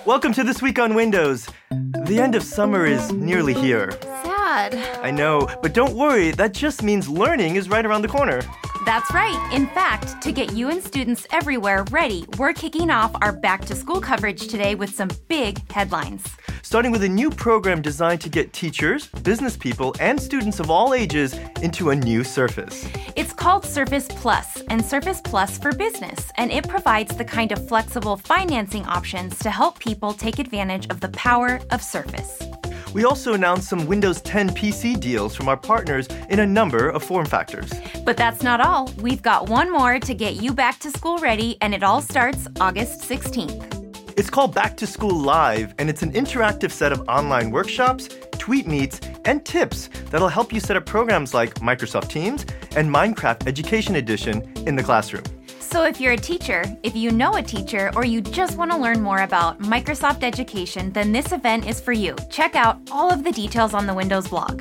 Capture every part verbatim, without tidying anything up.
Welcome to This Week on Windows. The end of summer is nearly here. Sad. I know, but don't worry, that just means learning is right around the corner. That's right. In fact, to get you and students everywhere ready, we're kicking off our back-to-school coverage today with some big headlines. Starting with a new program designed to get teachers, business people, and students of all ages into a new Surface. It's called Surface Plus, and Surface Plus for Business, and it provides the kind of flexible financing options to help people take advantage of the power of Surface. We also announced some Windows ten P C deals from our partners in a number of form factors. But that's not all. We've got one more to get you back to school ready, and it all starts August sixteenth. It's called Back to School Live, and it's an interactive set of online workshops, tweet meets, and tips that'll help you set up programs like Microsoft Teams and Minecraft Education Edition in the classroom. So if you're a teacher, if you know a teacher, or you just want to learn more about Microsoft Education, then this event is for you. Check out all of the details on the Windows blog.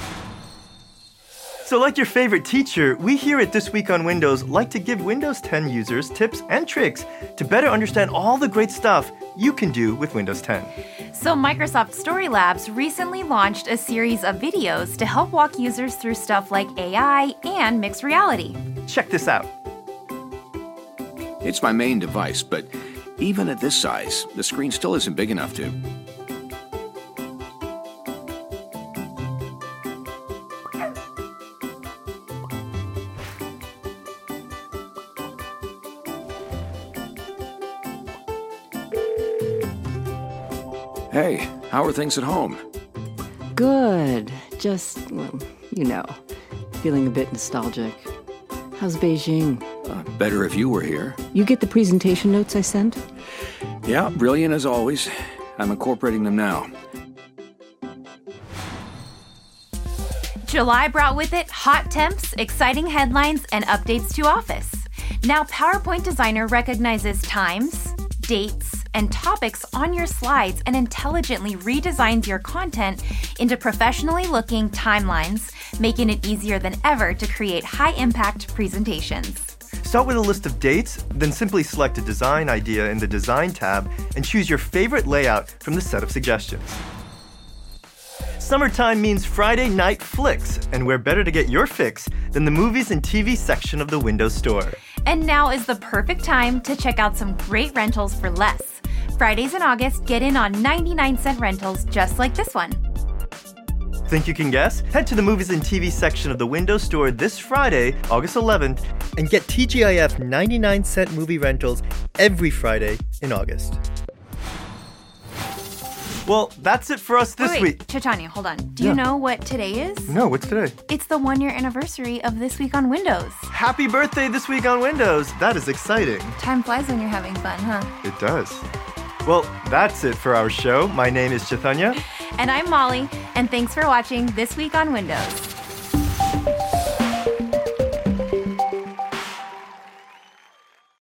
So like your favorite teacher, we here at This Week on Windows like to give Windows ten users tips and tricks to better understand all the great stuff you can do with Windows ten. So Microsoft Story Labs recently launched a series of videos to help walk users through stuff like A I and mixed reality. Check this out. It's my main device, but even at this size, the screen still isn't big enough to. Hey, how are things at home? Good. Just, well, you know, feeling a bit nostalgic. How's Beijing? Uh, better if you were here. You get the presentation notes I sent? Yeah, brilliant as always. I'm incorporating them now. July brought with it hot temps, exciting headlines, and updates to Office. Now PowerPoint Designer recognizes times, dates, and topics on your slides and intelligently redesigns your content into professionally looking timelines, making it easier than ever to create high-impact presentations. Start with a list of dates, then simply select a design idea in the Design tab and choose your favorite layout from the set of suggestions. Summertime means Friday night flicks, and where better to get your fix than the movies and T V section of the Windows Store. And now is the perfect time to check out some great rentals for less. Fridays in August, get in on ninety-nine cent rentals just like this one. Think you can guess? Head to the movies and T V section of the Windows Store this Friday, August eleventh, and get T G I F ninety-nine cent movie rentals every Friday in August. Well, that's it for us this wait, week. Wait, Chaitanya, hold on. Do Yeah. you know what today is? No, what's today? It's the one-year anniversary of This Week on Windows. Happy birthday This Week on Windows. That is exciting. Time flies when you're having fun, huh? It does. Well, that's it for our show. My name is Chaitanya. And I'm Molly, and thanks for watching This Week on Windows.